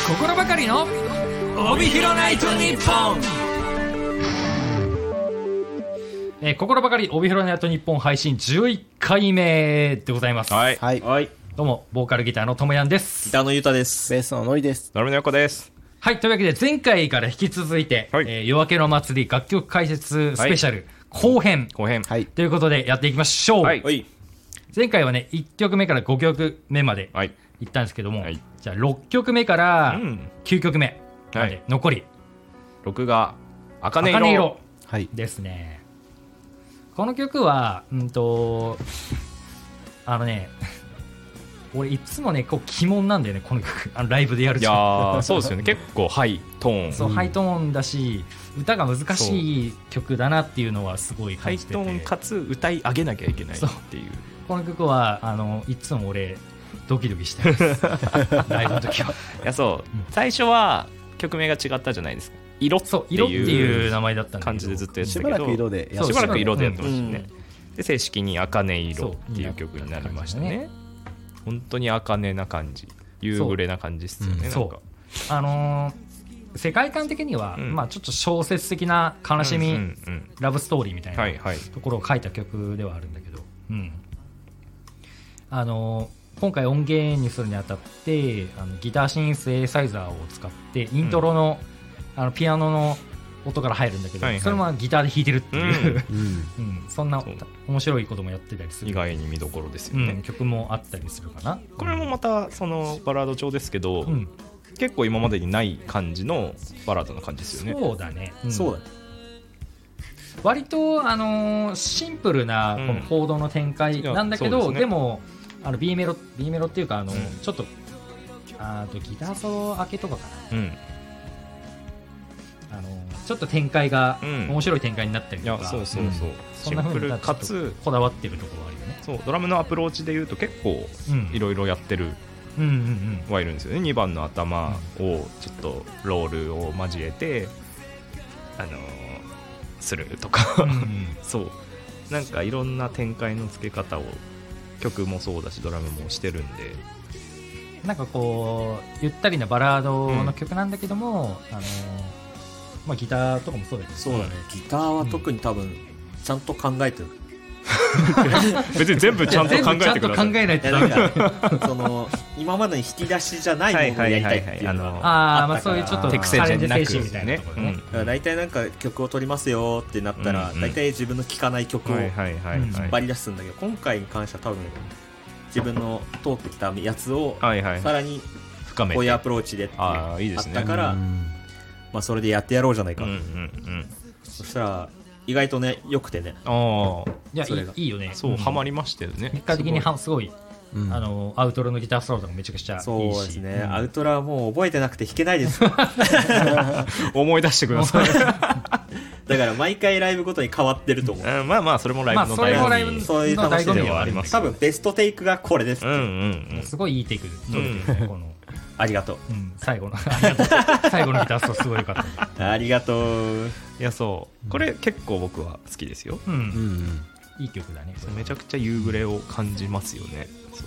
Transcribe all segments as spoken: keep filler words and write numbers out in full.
心ばかりの帯広ナイトニッポン、えー、心ばかり帯広ナイトニッポン配信じゅういっかいめでございます。 はい、はいはい、 どうもボーカルギターのともやんです。 ギターのゆうたです。 ベースののりです。 ドラムの横です。 はい、というわけで前回から引き続いて、はい、えー、夜明けの祭り楽曲解説スペシャル、はい、後編後編、 はい、ということでやっていきましょう。はい、前回はねいっきょくめからごきょくめまでいったんですけども、はい、じゃあろっきょくめからきゅうきょくめまで残り、はい、 ろくが茜色、 茜色ですね、はい、この曲はうんとあのね俺いつもねこう鬼門なんだよねこの曲、あのライブでやるじゃん。 いやそうですよね結構ハイトーン、 そう、うん、ハイトーンだし歌が難しい曲だなっていうのはすごい感じてて、 ハイトーンかつ歌い上げなきゃいけないっていう、 この曲はあのいつも俺ドキドキしてますライブの時は。いやそう、うん、最初は曲名が違ったじゃないですか。色っていう、 色っていう名前だったんだけど感じでずっとやってたけど、 しばらく色でやしばらく色でやってましたね、うん、で正式に茜色っていう曲になりましたね。本当に茜な感じ、夕暮れな感じですよね。 そう、なんかあのー、世界観的には、うん、まあ、ちょっと小説的な悲しみ、うんうんうん、ラブストーリーみたいなところを書いた曲ではあるんだけど、うん、あのー、今回音源にするにあたってあのギターシンセサイザーを使ってイントロの、うん、あのピアノの音から入るんだけど、はいはい、それもギターで弾いてるっていう、うんうん、そんな面白いこともやってたりする。 意外に見どころですよね、 うん、曲もあったりするかな。 これもまたそのバラード調ですけど、うん、結構今までにない感じのバラードな感じですよね。 そうだね、 うん、そうだね。 割と、あのー、シンプルなこのコードの展開なんだけど、うん、で, ね、でもあの B メロ B メロっていうかあの、うん、ちょっとあとギターソロ明けとかかな、うん、あのちょっと展開が、うん、面白い展開になったりとか、いやそうそうそう、うん、そんな風にかつこだわってるところはあるよね。 そうドラムのアプローチでいうと結構いろいろやってるはいるんですよね。にばんの頭をちょっとロールを交えて、あのー、するとか、うんうん、そうなんかいろんな展開の付け方を曲もそうだしドラムもしてるんで、 なんかこうゆったりなバラードの曲なんだけども、うん、あのーまあ、ギターとかもそうだけど、 そうだね、ギターは特に多分ちゃんと考えてる、 うん、別に全部ちゃんと考えてください。 考えないとダメだその今までの引き出しじゃないものをやりたいっていうのがあったから、そういうちょっとチャレンジ精神みたいなところね、 うん、だいたいなんか曲を取りますよってなったら、うんうん、だいたい自分の聴かない曲を引っ張り出すんだけど、今回に関しては多分自分の通ってきたやつをさらにこういうアプローチでってあったから、まあ、それでやってやろうじゃないか、うんうんうん、そしたら意外とね良くてね、 あいやいい、いいよね。 そう、うん、ハマりましたよね。 結果的にはすごい、うん、あのアウトロのギターソロとかめちゃくちゃいいし、 そうですね、うん、アウトロはもう覚えてなくて弾けないです思い出してくださいだから毎回ライブごとに変わってると思う、 うん、まあまあそれもライブの醍醐味、 そういう楽しみではあります。多分ベストテイクがこれです、うんうんうん、すごいいいテイク、うん、このありがとう、 うん、最後の最後のギターソロすごい良かった、 ね、ありがとう。 いやそうこれ結構僕は好きですよ、うんうんうん、いい曲だね。 めちゃくちゃ夕暮れを感じますよね。そう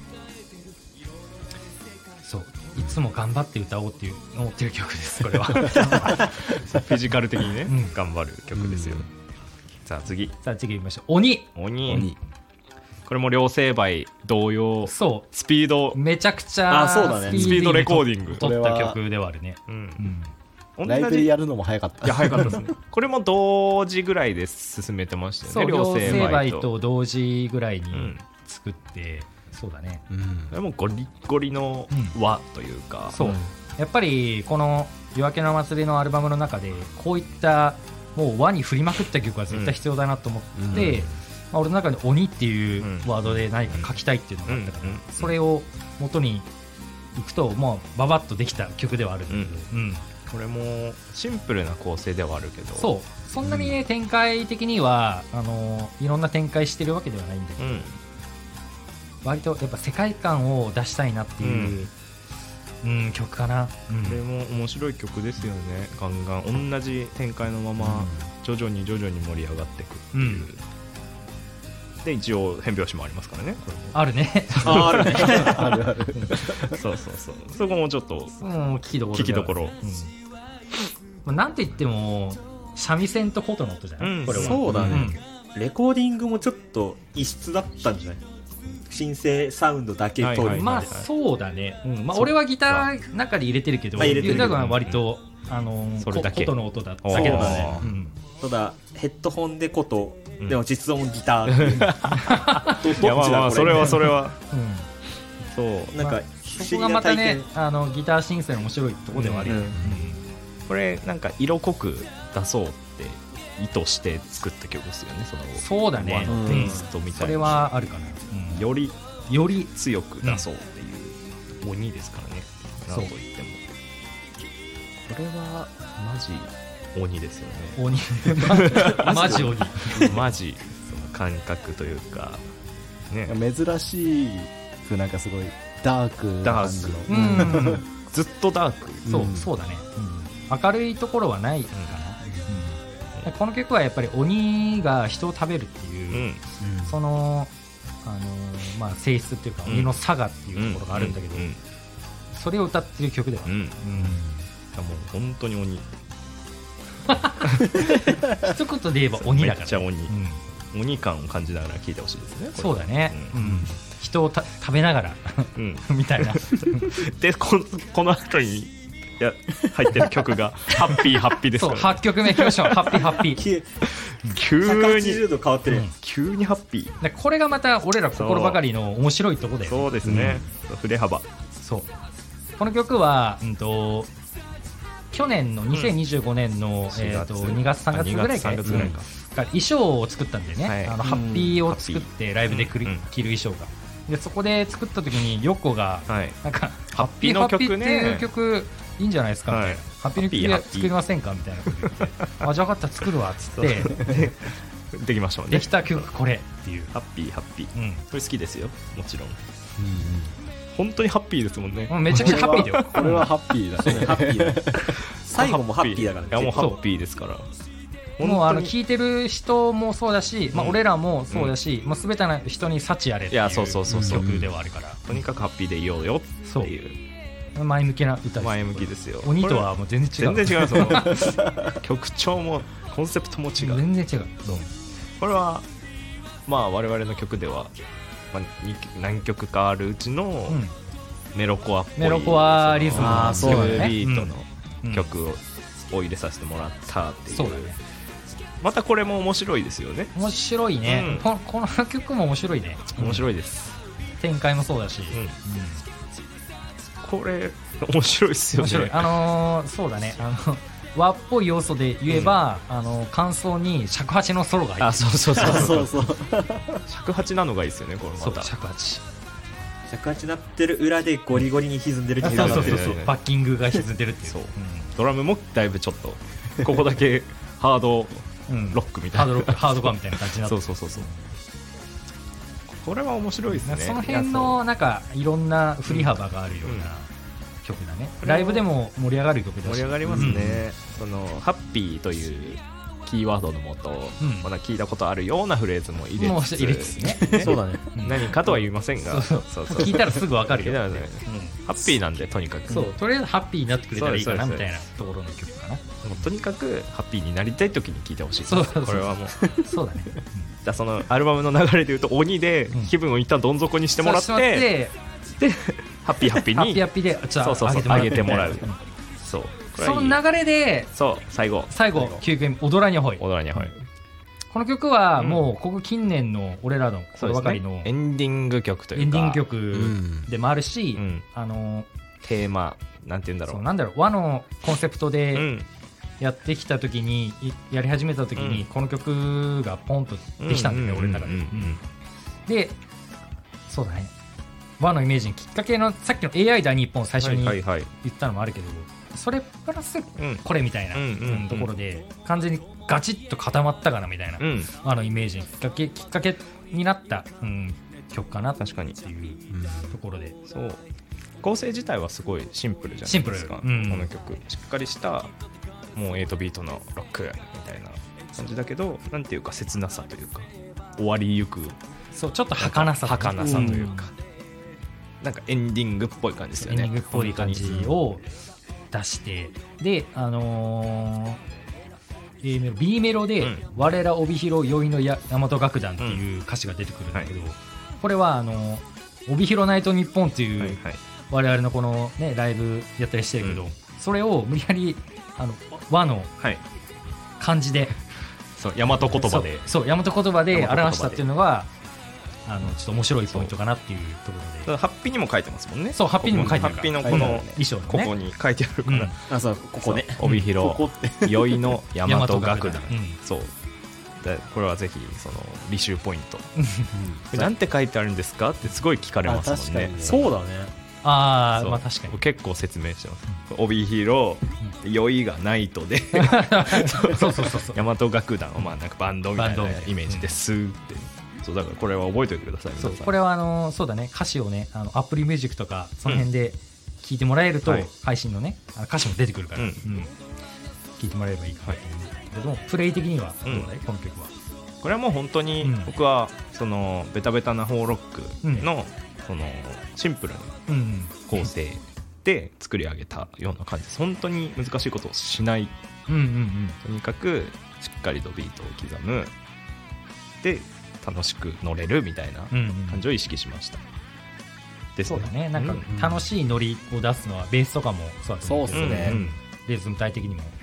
そういつも頑張って歌おうっていう思ってる曲ですこれはフィジカル的にね、うん、頑張る曲ですよ、うん、さあ次さあ次行きましょう。鬼鬼鬼これも両成敗同様、 そうスピードめちゃくちゃスピードレコーディング撮った曲ではあるね、 うんうん、ライブでやるのも早かった。 いや早かったですねこれも同時ぐらいで進めてましたよね。 両成敗と同時ぐらいに作って、うん、そうだね、 うん、でもゴリゴリの和というか、 うん、そう、やっぱりこの夜明けの祭りのアルバムの中でこういったもう和に振りまくった曲は絶対必要だなと思って、うんうん、まあ、俺の中で鬼っていうワードで何か書きたいっていうのがあったから、うんうん、それを元にいくともうババッとできた曲ではあるんだけど、うんうん、 これもシンプルな構成ではあるけど、 そうそんなにね、うん、展開的にはあのいろんな展開してるわけではないんだけど、うん、割とやっぱ世界観を出したいなっていう、うんうん、曲かな、 うん、これも面白い曲ですよね。ガンガン同じ展開のまま徐々に徐々に盛り上がっていくっていう、うん、 で一応変拍子もありますからね。 あるねああるねあるあるそうそうそう、そこもちょっと聞きどころ聞きどころ、うん、 まあ、なんといっても三味線と琴の音じゃない、うん、これはそうだね、うん、レコーディングもちょっと異質だったんじゃない、シンセサウンドだけ取る、はいはいはい、 まあそうだね、うん、まあ、俺はギターの中で入れてるけど、ゆうたくんは割と、うん、あのー、それだけ琴の音だっただけだね、うん、 ただヘッドホンで琴、うん、でも実音ギターっていうど, どっちだいやまあまあそれはそれは、 うん、 そうなんか、まあ、 そこがまたねあのギターシンセの面白いところではある、うんうんうん、 これなんか色濃く出そうって意図して作った曲ですよね。そのそうだね、 和のテイストみたいな、 それはあるかな、 うん、よりより強く出そうっていう、うん、鬼ですからね、なんといってもこれはマジ鬼ですよね。 鬼マジ鬼マジその感覚というか、ね、 珍しくなんかすごいダークな感じの、 うん、ずっとダーク、 そう、うん、そうだね、うん、明るいところはないかな、うんうん、この曲はやっぱり鬼が人を食べるっていう、うん、その、あのーまあ、性質っていうか、うん、鬼の差がっていうところがあるんだけど、うんうんうん、それを歌ってる曲では、うんうん、いやもう本当に鬼一言で言えば鬼だから、ね、 めっちゃ鬼、うん、鬼感を感じながら聴いてほしいですね。 そうだね、うんうん、人をた食べながら、うん、みたいなで こ, この後にいや入ってる曲がハッピーハッピーですから、ね、 そうはちきょくめいきましょうハッピーハッピー急にひゃくはちじゅうど変わってる、うん、 急にハッピー、 これがまた俺ら心ばかりの面白いとこだよね。 そうですね、うん、振れ幅。 そうこの曲は、うんと去年のにせんにじゅうごねんの、うんえー、とにがつさんがつぐらいか、うん、衣装を作ったんだよね、はい、あのハッピーを作ってライブで着る、うん、着る衣装がでそこで作った時にヨッコが、はい、なんかハッピーハッピーっていう曲いいんじゃないですかみたいな、はい、ハッピーの曲作りませんかみたいなこと言ってあじゃあ分かった作るわっつってできましたもんね。 できた曲これっていうハッピーハッピー、うん、これ好きですよもちろん、うんうん、本当にハッピーですもんね。 めちゃくちゃハッピーだよこれはハッピーだねハッピーだ最後もハッピーだからね。 いやもうハッピーですから。 もうあの聴いてる人もそうだし、まあ、俺らもそうだし、うんまあ、全ての人に幸あれっていう曲ではあるから、 とにかくハッピーでいようよっていう前向きな歌です。 前向きですよ。 鬼とはもう全然違う。 全然違う曲調もコンセプトも違う。 全然違う。 これはまあ我々の曲では、まあ、何曲かあるうちのメロコアっぽい、 メロコアリズムのそういうビートの曲を入れさせてもらったっていう。 そうだね。 またこれも面白いですよね。 面白いね、うん、こ, この曲も面白いね。 面白いです、 うん、展開もそうだし、うんうん、 これ面白いですよね。面白い。 あのー、そうだね、あの和っぽい要素で言えば、うん、あの感想に尺八のソロが入ってる。 あ、そうそうそうそうそう尺八なのがいいですよね。これまたそう尺八尺八なってる裏でゴリゴリに歪んでるっていう。 そうそうそうそう、バッキングが歪んでるっていう。そう、うん、 ドラムもだいぶちょっとここだけハードロックみたいな、 うん、ハードロックハードバーみたいな感じになってそうそうそうそう。これは面白いですね。 その辺のなんかいろんな振り幅があるような曲だね、うん、ライブでも盛り上がる曲だし。 盛り上がりますね、うん、そのハッピーというキーワードのもと、うん、まだ聞いたことあるようなフレーズも入れつつ、 入れつつねそうだね、 何かとは言いませんが、 そうそうそう聞いたらすぐ分かるよ、ねうん、ハッピーなんでとにかくそうとりあえずハッピーになってくれたらいいかなみたいなところの曲かな。 もうとにかくハッピーになりたい時に聴いてほしい。 そうそうそう、 これはもうそうだね、 じゃあそのアルバムの流れでいうと鬼で気分を一旦どん底にしてもらって、うん、でハッピーハッピーにハッピーハッピーでじゃあそうそうそう上げてもらう、うん、そうその流れでそう最後最後きゅうきょくめ踊らにゃほい。 踊らにゃほい。 この曲はもうここ近年の俺らのこればかりの、 ね、エンディング曲というかエンディング曲でもあるし、うん、あのテーマなんて言うんだろう、 そうなんだろう和のコンセプトでやってきた時に、うん、やり始めた時に、うん、この曲がポンとできたんだよね、うん、俺の中で、うんうん、でそうだね和のイメージにきっかけのさっきの エーアイ だ日本最初に言ったのもあるけど、はいはいはい、それプラスこれみたいな、うん、ところで完全にガチッと固まったかなみたいな、うん、あのイメージにきっかけ、きっかけになった、うん、曲かな確かにっていうところで、 うん、そう構成自体はすごいシンプルじゃないですか、うん、この曲しっかりしたもうエイトビートのロックみたいな感じだけどなんていうか切なさというか終わりゆくそうちょっと儚さ儚さというか、うん、なんかエンディングっぽい感じですよね。 エンディングっぽい感じを出して、であのー、A メロ B メロで、うん、我ら帯広宵の大和楽団っていう歌詞が出てくるんだけど、うんはい、これはあの帯広ナイトニッポンっていう、はいはい、我々のこの、ね、ライブやったりしてるけど、うん、それを無理やりあの和の漢字で、はい、 そう大和言葉でそう大和言葉で表したっていうのがあのちょっと面白いポイントかなっていうところで、 ハッピーにも書いてますもんね。 そうハッピーにも書いてあるハッピーのこの衣装、ね、ここに書いてあるから、うん、 あそうここね帯広宵の大和楽団、うん、そうでこれはぜひその履修ポイントなんて書いてあるんですかってすごい聞かれますもんね。 そうだね。 ああまあ確かに結構説明してます、うん、帯広酔いがナイトでそうそうそうそう大和楽団はまあなんかバンドみたいなイメージですって、うん、そうだからこれは覚えておいてください。 そうこれはあのそうだね歌詞をねあのアップルミュージックとかその辺で聞いてもらえると、うん、配信のね歌詞も出てくるから、うんうん、聞いてもらえればいいかなと思うんだけども、はい、プレイ的にはどうだい、うん、この曲は。 これはもう本当に僕はそのベタベタなホーロックの、うんそのシンプルな構成で作り上げたような感じです。本当に難しいことをしない、うんうんうん、とにかくしっかりとビートを刻むで楽しく乗れるみたいな感じを意識しました、うんうん、 ですね。そうだねなんか楽しいノリを出すのはベースとかもそうだと思うんですよね、うんうん、リズム体的にも、はい、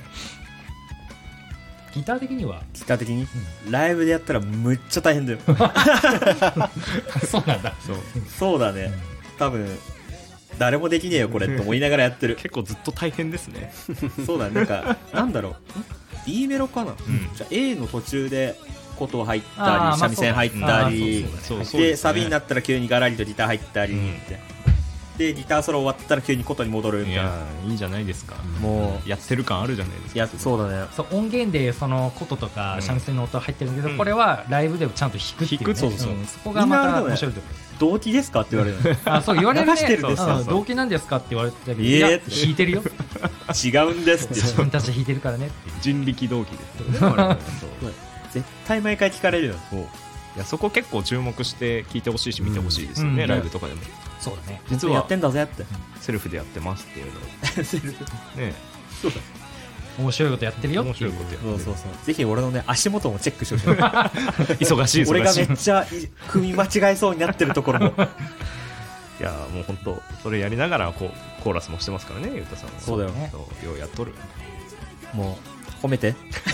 ギター的にはギター的に、うん、ライブでやったらむっちゃ大変だよそうなんだそうそうだね、うん、多分誰もできねえよこれって思いながらやってる結構ずっと大変ですねそうだねなんかなんだろう B メロかな、うん、じゃあ A の途中で琴入ったり三味線入ったり、でサビになったら急にガラリとギター入ったりって、うん、でギターソロ終わったら急に琴に戻るみたいな。いやいいじゃないですか、もうやってる感あるじゃないですか。やそうだね。 そう音源でその琴とか三味線の音入ってるんだけど、うん、これはライブでちゃんと弾くっていう、ね、 そうそうそう、 うん、そこがまた面白いところ。 動機ですかって言われるあそう言われるね。 流してるんですか、 うん、動機なんですかって言われてたけど、いや弾いてるよ違うんですって自分たち弾いてるからねって人力動機です絶対毎回聞かれるよ。 そういやそこ結構注目して聞いてほしいし見てほしいですよね、うん、ライブとかでも。 そうだね実はやってんだぜってセルフでやってますっていうのセルフねそうだ面白いことやってるよっていう。 面白いことやってる。そうそうそうぜひ俺のね足元もチェックしてほしい忙しい忙しい俺がめっちゃ組み間違えそうになってるところもいやもう本当それやりながらこうコーラスもしてますからねゆうたさんは。 そうだよね。 ようやっとる。 もう褒めてい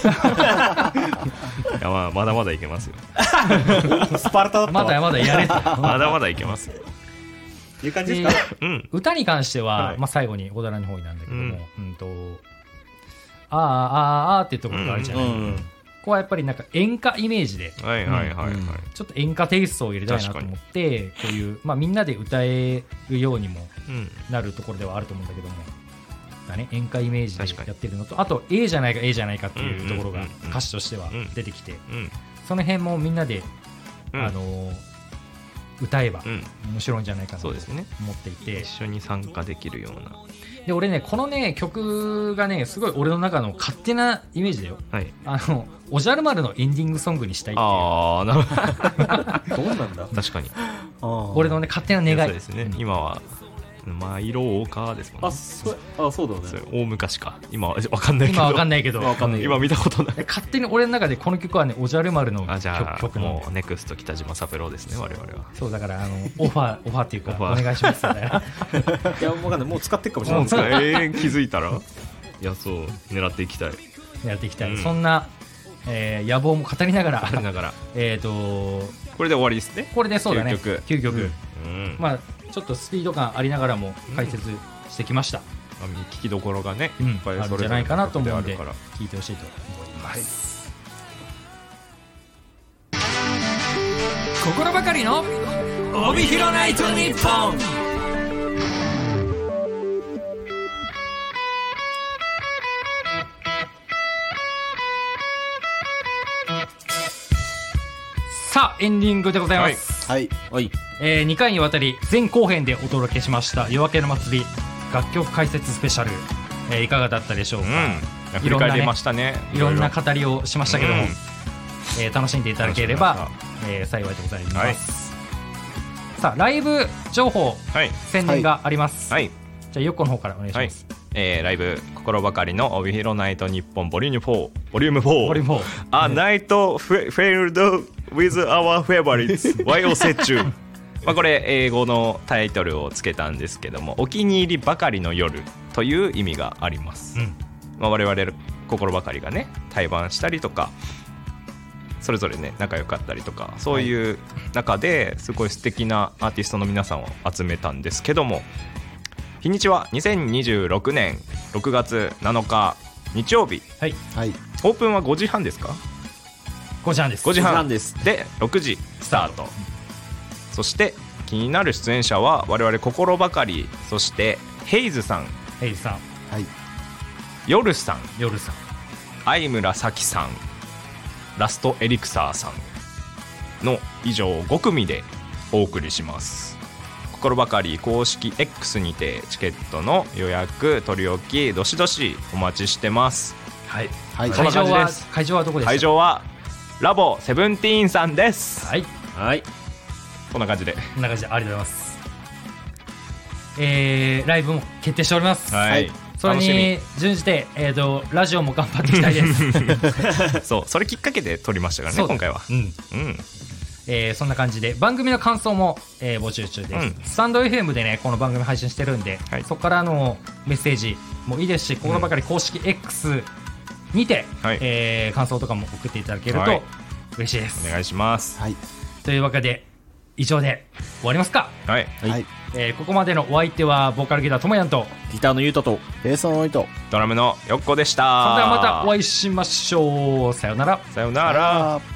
や、まあ、まだまだいけますよスパルタだったまだまだやれとまだまだいけますよいう感じですか、 うん、歌に関しては、はいまあ、最後に小田の方になんだけども、うんうんとあーあーあーっていうところがあるじゃない、うんうん、ここはやっぱりなんか演歌イメージで、はいはいはいはい、うん、ちょっと演歌テイストを入れたいなと思ってこういう、まあ、みんなで歌えるようにもなるところではあると思うんだけども、だね、演歌イメージでやってるのとあと A じゃないか A じゃないかっていうところが歌詞としては出てきて、うんうん、その辺もみんなで、うん、あのー、歌えば面白いんじゃないかなと思っていて、 ね、一緒に参加できるようなで俺ねこのね曲がねすごい俺の中の勝手なイメージだよ、はい、あのおじゃる丸のエンディングソングにしたいっていう。 ああなるほどどうなんだ確かに俺のね勝手な願い。 そうですね、うん、今はマイローカーですもんね。 あ、そあそうだね。 大昔か。今わかんないけど。 今わかんないけど。 今見たことない。 勝手に俺の中でこの曲はねおじゃる丸の曲。 あじゃあ曲もうネクスト北島三郎ですね我々は。 そうだからあのオファーオファーっていうかお願いしますみたいな。 いやわかんないもう使ってるかもしれない。もう使えー、気づいたら。いやそう狙っていきたい。 狙っていきたい。うん、そんな、えー、野望も語りながら。 語りながら。 えっとこれで終わりですね。 これでそうだね。 きゅうきょく。 きゅうきょく。うん、まあ。ちょっとスピード感ありながらも解説してきました、 うん、聞きどころがね、 うん、いっぱいあるんじゃないかなと思うので聞いてほしいと思います、はい、心ばかりの帯広ナイトニッポン。さあエンディングでございます、 はいはい、 えー、にかいにわたり前後編でお届けしました夜明けの祭り楽曲解説スペシャル、えー、いかがだったでしょうか、 うん、振り返りましたね。 いろんな語りをしましたけども、うん、 えー、楽しんでいただければ、えー、幸いでございます、はい、さあライブ情報、はい、宣伝があります、はい、じゃあよっこの方からお願いします、はい、 えー、ライブ心ばかりの帯広ナイト日本ボリュームフォーボリュームフォーボリュームフォー A night filled with our favorites 和洋折衷まあこれ英語のタイトルをつけたんですけども、お気に入りばかりの夜という意味があります、うん、まあ、我々心ばかりがね対バンしたりとかそれぞれね仲良かったりとかそういう中ですごい素敵なアーティストの皆さんを集めたんですけども、日にちはにせんにじゅうろくねんろくがつなのか日曜日、 はいはい、 オープンはごじはんですか？ ごじはんです。 ごじはんですでろくじスタート。そして気になる出演者は我々心ばかり、そしてヘイズさん、 ヘイズさん、 はい、 夜さん、 夜さん、 相村咲さん、ラストエリクサーさんの以上ごくみでお送りします。心ばかり公式 X にてチケットの予約取り置きどしどしお待ちしてます。 はい、はい、会場は会場はどこですか？ 会場はラボセブンティーンさんです。 はい、 はい、 こんな感じでこんな感じでありがとうございます。えー、ライブも決定しております。 はい、 それに準じて、えー、とラジオも頑張っていきたいですそう、それきっかけで撮りましたからね今回は。 うん、うん、えー、そんな感じで番組の感想も、えー、募集中です、うん、スタンド エフエム でねこの番組配信してるんで、はい、そこからのメッセージもいいですし、心ばかり公式 X にて、はい、えー、感想とかも送っていただけると嬉しいです、 はい、お願いします、 はい、 というわけで以上で終わりますか。 はい、 はい、 えー、ここまでのお相手はボーカルギターともやんとギターのゆうととベースのおいとドラムのよっこでした。 それではまたお会いしましょう。さよなら。 さよなら。